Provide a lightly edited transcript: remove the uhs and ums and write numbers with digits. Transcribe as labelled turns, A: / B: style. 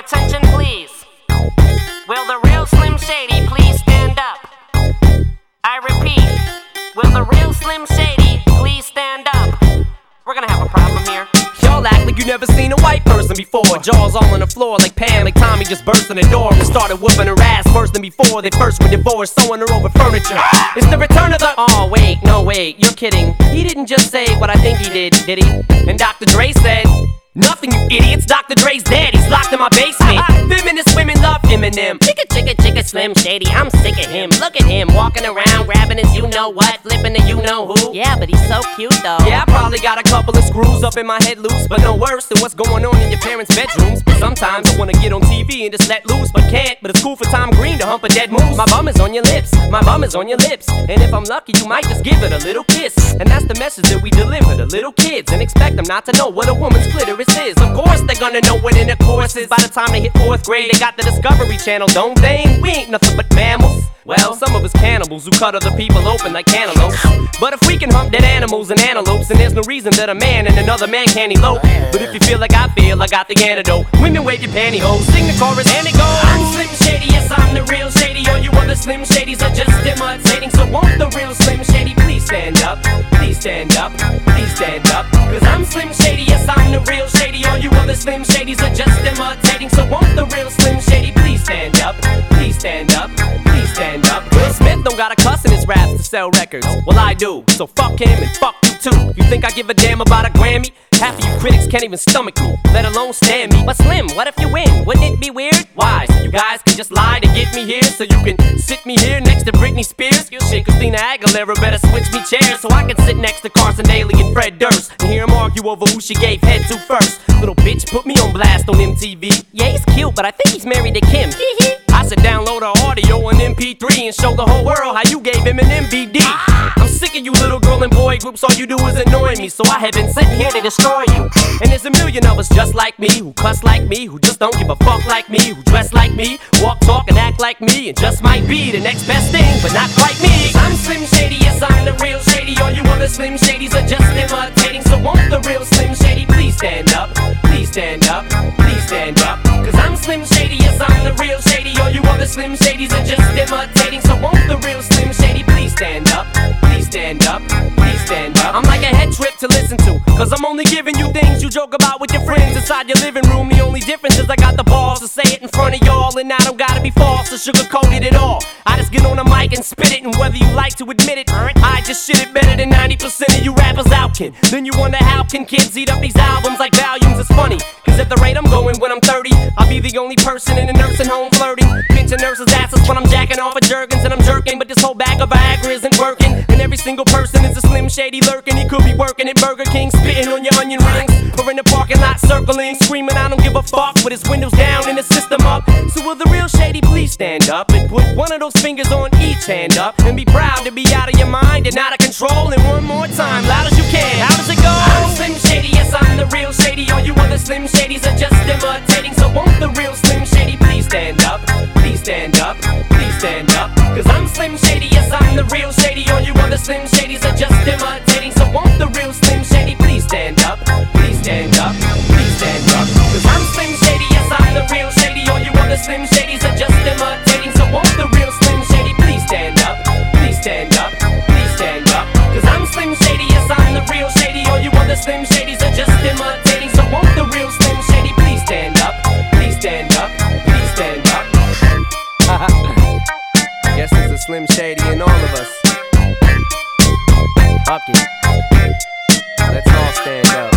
A: attention, please? Will the real Slim Shady please stand up? I repeat, will the real Slim Shady please stand up? We're gonna have a problem here.
B: Y'all act like you never seen a white person before. Jaws all on the floor like Pam, like Tommy just burst in the door and started whooping her ass worse than before. They first were divorced, sewing her over furniture. It's the return of the... Oh, wait, no, wait, you're kidding. He didn't just say what I think he did he? And Dr. Dre said... Nothing, you idiots. Dr. Dre's dead. He's locked in my basement. Feminist women love Eminem. Chicka, Slim Shady. I'm sick of him. Look at him walking around, grabbing his you-know-what, flipping the you-know-who.
A: Yeah, but he's so cute, though.
B: Yeah, I probably got a couple of screws up in my head loose, but no worse than what's going on in your parents' bedrooms. But sometimes I wanna get on TV and just let loose, but can't. But it's cool for Tom Green to hump a dead moose. My bum is on your lips. My bum is on your lips. And if I'm lucky, you might just give it a little kiss. And that's the message that we deliver to little kids, and expect them not to know what a woman's clitoris is. Of course they're gonna know what intercourse is. By the time they hit 4th grade, they got the Discovery Channel, don't they? We ain't nothing but mammals. Well, some of us cannibals who cut other people open like cantaloupes. But if we can hump dead animals and antelopes, then there's no reason that a man and another man can't elope. But if you feel like I feel, I got the antidote. Women wave your pantyhose, sing the chorus and it goes. I'm Slim Shady, yes I'm the real Shady. All you other Slim Shadys are just imitating. So won't the real Slim Shady please stand up? Please stand up, please stand up. Cause I'm Slim Shady, yes I'm the real Shady. All you other Slim Shadys are just imitating. So won't the real Slim Shady please stand up? Please stand up, please stand up. Will Smith don't gotta cuss in his raps to sell records. Well I do, so fuck him and fuck you too. You think I give a damn about a Grammy? Half of you critics can't even stomach me, let alone stand me. But Slim, what if you win? Wouldn't it be weird? Why? So you guys can just lie to get me here, so you can sit me here next to Britney Spears? Shit, Christina Aguilera better switch me chairs so I can sit next to Carson Daly and Fred Durst and hear them argue over who she gave head to first. Little bitch put me on blast on MTV. Yeah, he's cute, but I think he's married to Kim. I said download her audio on MP3 and show the whole world how you gave him an MVD. I'm sick of you little girl and boy groups, all you do is annoy me, so I have been sitting here to destroy you. And there's a million of us just like me, who cuss like me, who just don't give a fuck like me, who dress like me, walk, talk, and act like me, and just might be the next best thing, but not quite me. I'm Slim Shady, yes I'm the real Shady. All you other Slim Shadys are just imitating. So won't the real Slim Shady please stand up? Please stand up, please stand up. Cause I'm Slim Shady, yes I'm the real Shady. All you other Slim Shadys are just imitating. So won't the real Slim Shady please stand up? Please stand up, please stand up. I'm like a head trip to listen to, cause I'm only giving you things you joke about with your friends inside your living room. The only difference is I got the balls to say it in front of y'all, and I don't gotta be false or sugarcoated at all. I just get on the mic and spit it, and whether you like to admit it, I just shit it better than 90% of you rappers out can. Then you wonder how can kids eat up these albums like volumes. It's funny, cause at the rate I'm going when I'm 30, I'll be the only person in a nursing home flirting, pinching nurses' asses when I'm jacking off of Jergens and I'm jerking. But this whole bag of Viagra isn't working, and every single person is a Slim Shady lurking. He could be working at Burger King, spitting on your onion rings, or in the parking lot circling, screaming I don't give a fuck with his windows down and the system up. So will the real Shady please stand up and put one of those fingers on each hand up and be proud to be out of your mind and out of control? And one more time, loud as you can, how does it go? I'm Slim Shady, yes I'm the real Shady. All you other Slim Shadys are just imitating. So won't the real Slim Shady please stand up? Please stand up, please stand up. Cause I'm Slim Shady, yes I'm the real Shady. All you other Slim Shadys are just imitating. So won't the real Slim Shady please stand up? Please stand up, please stand up. Cause I'm Slim Shady, yes I'm the real Shady. All you other Slim Shadys are just imitating. So won't the real Slim Shady please stand up? Please stand up, please stand up. Cause I'm Slim Shady, yes I'm the real Shady. All you other Slim Shadys are just imitating. So won't the real Slim Shady please stand up? Please stand up, please stand up. Guess there's a Slim Shady in all of us. Fuck it. Let's all stand up.